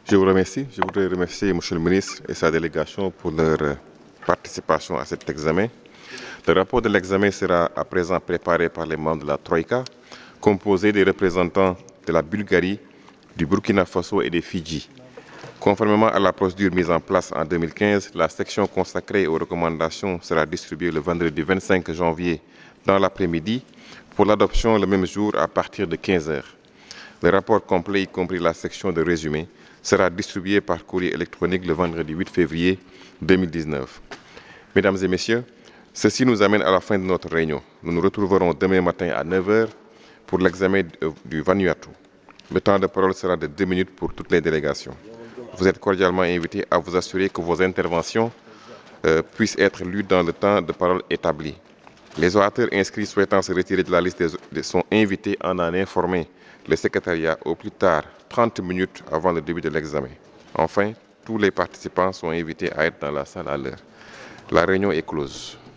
Je vous remercie. Je voudrais remercier M. le ministre et sa délégation pour leur participation à cet examen. Le rapport de l'examen sera à présent préparé par les membres de la Troïka, composé des représentants de la Bulgarie, du Burkina Faso et des Fidji. Conformément à la procédure mise en place en 2015, la section consacrée aux recommandations sera distribuée le vendredi 25 janvier dans l'après-midi pour l'adoption le même jour à partir de 15 heures. Le rapport complet, y compris la section de résumé, sera distribué par courrier électronique le vendredi 8 février 2019. Mesdames et messieurs, ceci nous amène à la fin de notre réunion. Nous nous retrouverons demain matin à 9 heures pour l'examen du Vanuatu. Le temps de parole sera de 2 minutes pour toutes les délégations. Vous êtes cordialement invités à vous assurer que vos interventions puissent être lues dans le temps de parole établi. Les orateurs inscrits souhaitant se retirer de la liste sont invités à en informer le secrétariat au plus tard 30 minutes avant le début de l'examen. Enfin, tous les participants sont invités à être dans la salle à l'heure. La réunion est close.